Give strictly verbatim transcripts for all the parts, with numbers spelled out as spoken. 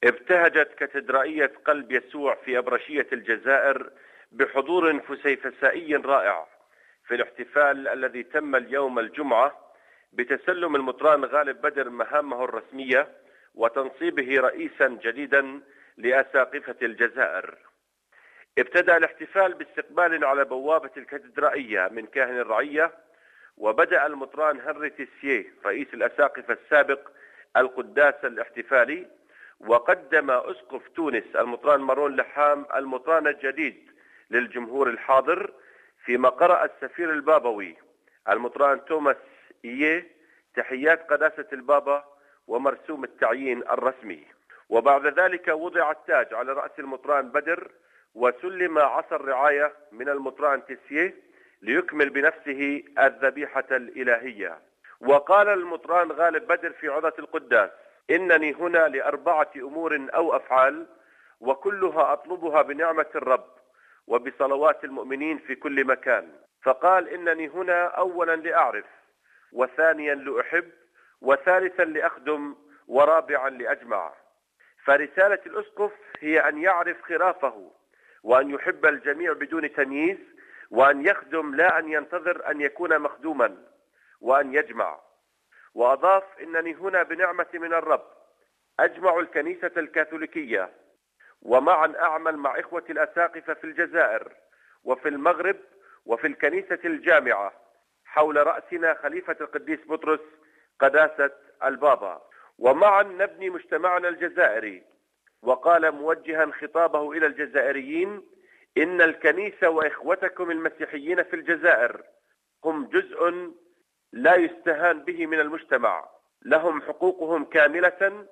ابتهجت كاتدرائية قلب يسوع في أبرشية الجزائر بحضور فسيفسائي رائع في الاحتفال الذي تم اليوم الجمعة بتسلم المطران غالب بدر مهامه الرسمية وتنصيبه رئيسا جديدا لأساقفة الجزائر. ابتدأ الاحتفال باستقبال على بوابة الكاتدرائية من كاهن الرعية، وبدأ المطران هنري تيسيه رئيس الأساقفة السابق القداس الاحتفالي، وقدم أسقف تونس المطران مارون لحام المطران الجديد للجمهور الحاضر، فيما قرأ السفير البابوي المطران توماس إيه تحيات قداسة البابا ومرسوم التعيين الرسمي. وبعد ذلك وضع التاج على رأس المطران بدر، وسلم عصا الرعاية من المطران تيسيه ليكمل بنفسه الذبيحة الإلهية. وقال المطران غالب بدر في عظة القداس: إنني هنا لأربعة أمور أو أفعال، وكلها أطلبها بنعمة الرب وبصلوات المؤمنين في كل مكان. فقال: إنني هنا أولا لأعرف، وثانيا لأحب، وثالثا لأخدم، ورابعا لأجمع. فرسالة الأسقف هي أن يعرف خرافه، وأن يحب الجميع بدون تمييز، وأن يخدم لا أن ينتظر أن يكون مخدوما، وأن يجمع. وأضاف: إنني هنا بنعمة من الرب أجمع الكنيسة الكاثوليكية، ومعا أعمل مع إخوة الأساقفة في الجزائر وفي المغرب وفي الكنيسة الجامعة حول رأسنا خليفة القديس بطرس قداسة البابا، ومعا نبني مجتمعنا الجزائري. وقال موجها خطابه إلى الجزائريين: إن الكنيسة وإخوتكم المسيحيين في الجزائر هم جزء لا يستهان به من المجتمع، لهم حقوقهم كاملة،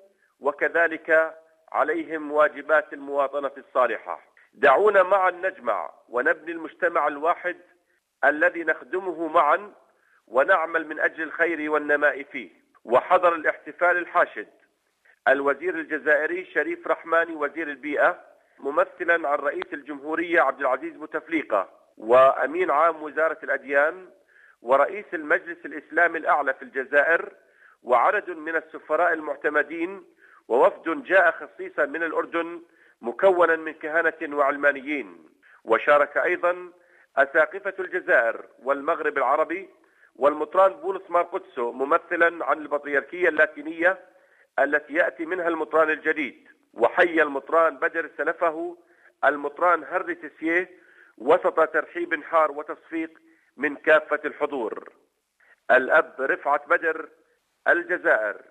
وكذلك عليهم واجبات المواطنة الصالحة. دعونا معا نجمع ونبني المجتمع الواحد الذي نخدمه معا، ونعمل من أجل الخير والنماء فيه. وحضر الاحتفال الحاشد الوزير الجزائري شريف رحماني وزير البيئة، ممثلا عن رئيس الجمهورية عبد العزيز بوتفليقة، وأمين عام وزارة الأديان، ورئيس المجلس الإسلامي الأعلى في الجزائر، وعدد من السفراء المعتمدين، ووفد جاء خصيصا من الأردن مكونا من كهنة وعلمانيين. وشارك أيضا أساقفة الجزائر والمغرب العربي، والمطران بولس مارقدسو ممثلا عن البطريركية اللاتينية التي يأتي منها المطران الجديد. وحي المطران بدر سلفه المطران هنري تيسيه وسط ترحيب حار وتصفيق من كافة الحضور. الأب رفعت بدر، الجزائر.